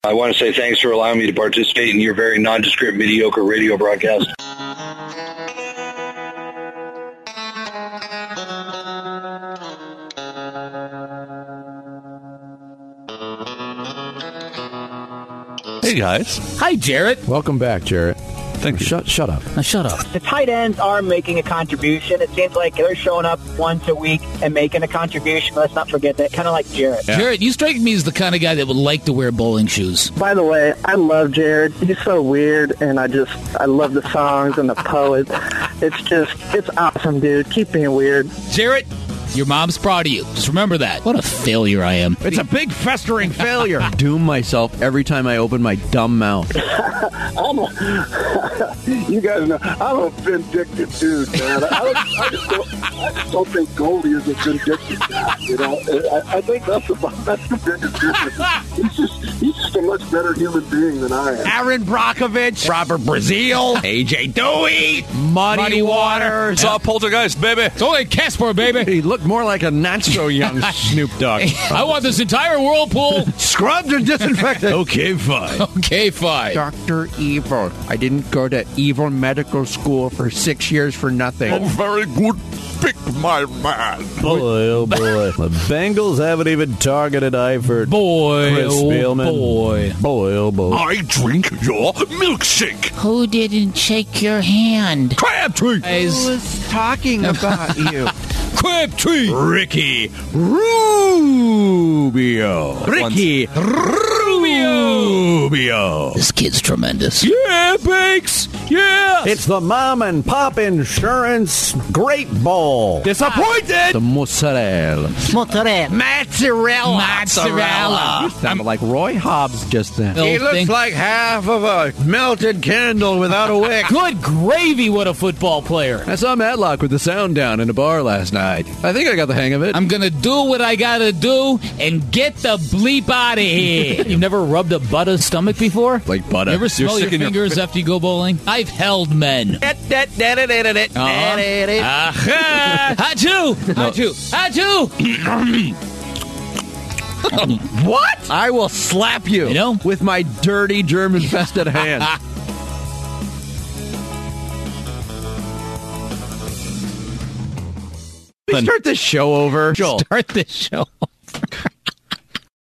I want to say thanks for allowing me to participate in your very nondescript, mediocre radio broadcast. Hey, guys. Hi, Jarrett. Welcome back, Jarrett. Thank you. Shut up. Now, shut up. The tight ends are making a contribution. It seems like they're showing up once a week and making a contribution. Let's not forget that. Kind of like Jarrett. Yeah. Jarrett, you strike me as the kind of guy that would like to wear bowling shoes. By the way, I love Jared. He's so weird, and I love the songs and the poets. It's awesome, dude. Keep being weird. Jarrett, your mom's proud of you. Just remember that. What a failure I am. It's a big festering failure. Doom myself every time I open my dumb mouth. You guys know, I'm a vindictive dude, man. I just don't think Goldie is a vindictive guy, you know? I think that's the biggest difference. He's just a much better human being than I am. Aaron Brockovich, Robert Brazil, AJ Dewey, Muddy Waters. Saw Poltergeist, baby. It's only Casper, baby. He looked more like a not-so-young Snoop Dogg. I want this entire whirlpool scrubbed and disinfected. Okay, fine. Okay, fine. Dr. Evil. I didn't go to Evil Medical School for 6 years for nothing. Oh, very good pick, my man. Boy, oh boy. The Bengals haven't even targeted Eifert. Boy, Chris oh Spielman. boy. Boy, oh boy. I drink your milkshake. Who didn't shake your hand? Crabtree. Guys. Who was talking about you? Crabtree. Ricky Rubio. Ricky Rubio. This kid's tremendous. Yeah, Banks. Yeah. It's the Mom and Pop Insurance Great Bowl. Disappointed. The mozzarella. Mozzarella. You sounded like Roy Hobbs just then. He looks like half of a melted candle without a wick. Good gravy, what a football player. I saw Matlock with the sound down in a bar last night. I think I got the hang of it. I'm gonna do what I gotta do and get the bleep out of here. You've never rubbed a butter's stomach before? Like butter. You ever smell your fingers after you go bowling? I've held men. Achoo! Achoo! Achoo! What? I will slap you, with my dirty germ-infested hand. Start this show over. Start this show